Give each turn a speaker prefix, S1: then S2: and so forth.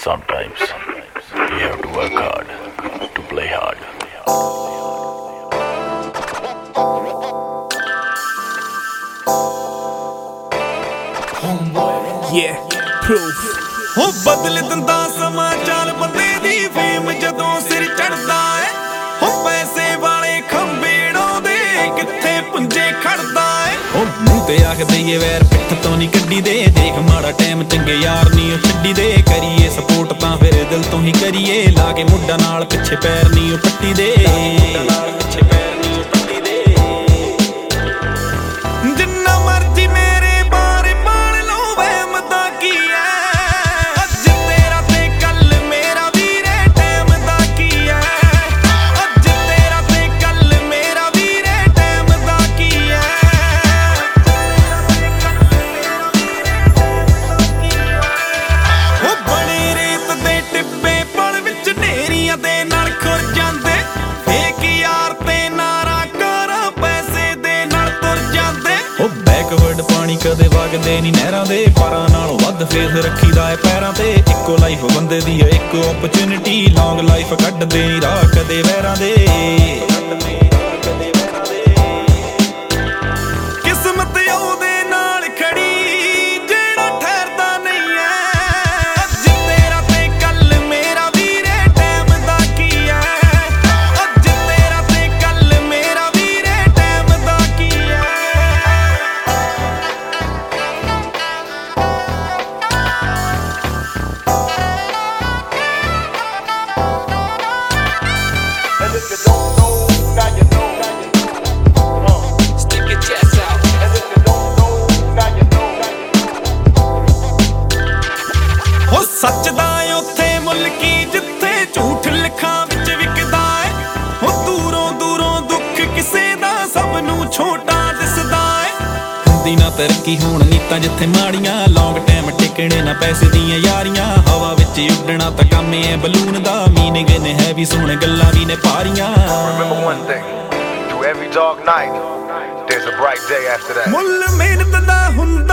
S1: Sometimes we have to work hard to play hard.
S2: Yeah, proof.
S3: ਹੋ ਬਦਲ ਦਿੰਦਾ ਸਮਾਂ ਚਾਲ ਬੰਦੇ ਦੀ ਫੇਮ ਜਦੋਂ ਸਿਰ ਚੜਦਾ ਏ ਹੋ ਪੈਸੇ ਵਾਲੇ ਖੰਭੇ ਡਾਉਂਦੇ ਕਿੱਥੇ ਪੁੰਜੇ ਖੜਦਾ ਏ
S2: ਹੋ ਮੂੰਹ ਤੇ ਆਖਦੇ ਏ ਵੈਰ ਪਿੱਠ ਤੋਂ ਨਹੀਂ ਕੱਢੀ ਦੇ ਦੇਖ ਮਾੜਾ ਟਾਈਮ ਚੰਗੇ ਯਾਰ ਨਹੀਂ ਉਹ ਛੱਡੀ ਦੇ ਕਰੀਏ ਸਪੋਰਟ ਤਾਂ ਫਿਰ ਦਿਲ ਤੋਂ ਹੀ ਕਰੀਏ ਲਾ ਕੇ ਮੁੱਢਾ ਨਾਲ ਪਿੱਛੇ ਪੈਰ ਨਹੀਂ ਉਹ ਪੱਟੀ ਦੇ
S3: ਜਿੰਨਾ ਮਰਜੀ ਮੇਰੇ ਬਾਰੇ ਬਾਲ ਲਓ ਵਹਿਮ ਦਾ ਕੀ ਐ ਅੱਜ ਤੇਰਾ ਤੇ ਕੱਲ ਮੇਰਾ ਵੀਰੇ ਟਾਈਮ ਦਾ ਕੀ ਐ ਅੱਜ ਤੇਰਾ ਤੇ ਕੱਲ ਮੇਰਾ ਵੀਰੇ ਟਾਈਮ ਦਾ ਕੀ ਐ ਉਹ ਬਣੇ ਰੇਤ ਦੇ ਟਿੱਬੇ ਪਲ ਵਿੱਚ ਢੇਰੀਆਂ ਦੇ ਨਾਲ ਖੁਰ ਜਾਂਦੇ ਫੇਕ ਯਾਰ ਤੇ ਨਾਰਾ ਕਰਾਂ ਪੈਸੇ ਦੇ ਨਾਲ ਤੁਰ ਜਾਂਦੇ
S2: ਉਹ ਬੈਕਵਰਡ ਪਾਣੀ ਕਦੇ ਵਗਦੇ ਨਹੀਂ ਨਹਿਰਾਂ ਦੇ ਪਾਰਾਂ ਨਾਲੋਂ ਵੱਧ ਫੇਸ ਰੱਖੀਦਾ ਏ ਪੈਰਾਂ ਤੇ ਇੱਕੋ ਲਾਈਫ ਬੰਦੇ ਦੀ ਏ ਇੱਕੋ ਓਪਰਚੁਨਿਟੀ ਲੌਂਗ ਲਾਈਫ ਕੱਢਦੇ ਨਹੀਂ ਰਾਹ ਕਦੇ ਵਹਿਰਾਂ ਦੇ
S3: ਕਿਸਮਤ ਉਹਦੇ ਨਾਲ ਖੜੀ ਜਿਹੜਾ ਠਹਿਰਦਾ ਨਹੀਂ ਐ ਅੱਜ ਤੇਰਾ ਤੇ ਕੱਲ ਮੇਰਾ ਵੀਰੇ ਟਾਈਮ ਦਾ ਕੀ ਐ ਅੱਜ ਤੇਰਾ ਤੇ ਕੱਲ ਮੇਰਾ ਵੀਰੇ ਟਾਈਮ ਦਾ ਕੀ ਐ
S4: And if you don't know, now you know.
S5: Stick your chest out.
S4: And if you don't know, now you know.
S3: ਹੋ ਸੱਚ ਦਾ ਉੱਥੇ ਮੁੱਲ ਕੀ ਜਿੱਥੇ ਝੂਠ ਲਿਖਾਂ ਵਿੱਚ ਵਿਕਦਾ ਏ ਹੋ ਦੂਰੋਂ ਦੂਰੋਂ ਦੁੱਖ ਕਿਸੇ ਦਾ ਸਭ ਨੂੰ ਛੋਟਾ ਦਿਸਦਾ ਏ
S2: ਹੁੰਦੀ ਨਾ ਤਰੱਕੀ ਹੋਣ ਨੀਤਾਂ ਜਿੱਥੇ ਮਾੜੀਆਂ ਲੌਂਗ ਟਾਈਮ ਟਿਕਣੇ ਨਾ ਪੈਸੇ ਦੀਆਂ ਯਾਰੀਆਂ ਹਵਾ ਵਿੱਚ ਉੱਡਣਾ ਤਾਂ ਕੰਮ ਏ ਬਲੂਨ ਦਾ ਮੀਨਿੰਗ ਨੇ ਹੈ ਵੀ ਸੋਹਣ ਗੱਲਾਂ ਵੀ ਨੇ ਭਾਰੀਆਂ
S4: Remember one thing, through every dark night, there's a bright day after that.
S3: ਮੁੱਲ ਮਿਹਨਤ ਦਾ ਹੁੰਦਾ